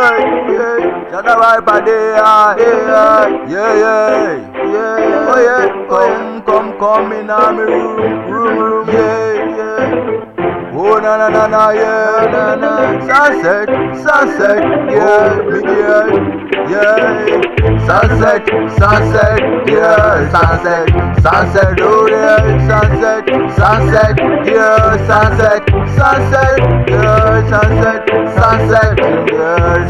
yeah. Shut the vibe day, yeah. Oh yeah, come in my room, yeah. Oh na, yeah. Sunset, yeah, me yeah. Sunset, yeah. Sunset, oh yeah. Sunset, yeah. Sunset, yeah. Sunset, yeah.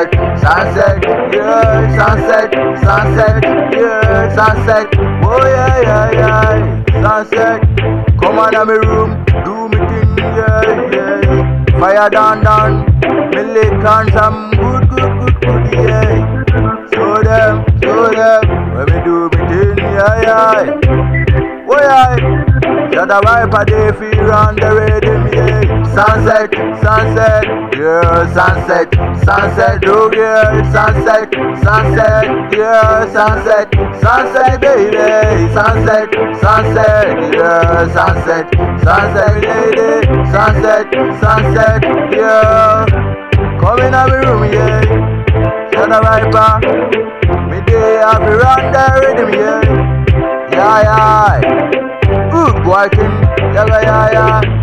Sunset, oh yeah. Sunset, come on in my room, do me thing, yeah. Fire down, me lick on some good, yeah. Show them, when me do me thing, yeah. Oh yeah, shut the vibe, they feel on the rhythm, yeah. Sunset, yeah. Sunset, oh yeah. Sunset, yeah. Sunset, baby. Sunset, yeah. Sunset, lady. Sunset, yeah. Come in my room, yeah. Shut the vibe, me day I be run the rhythm, yeah. Yeah. Good boy, king, yeah.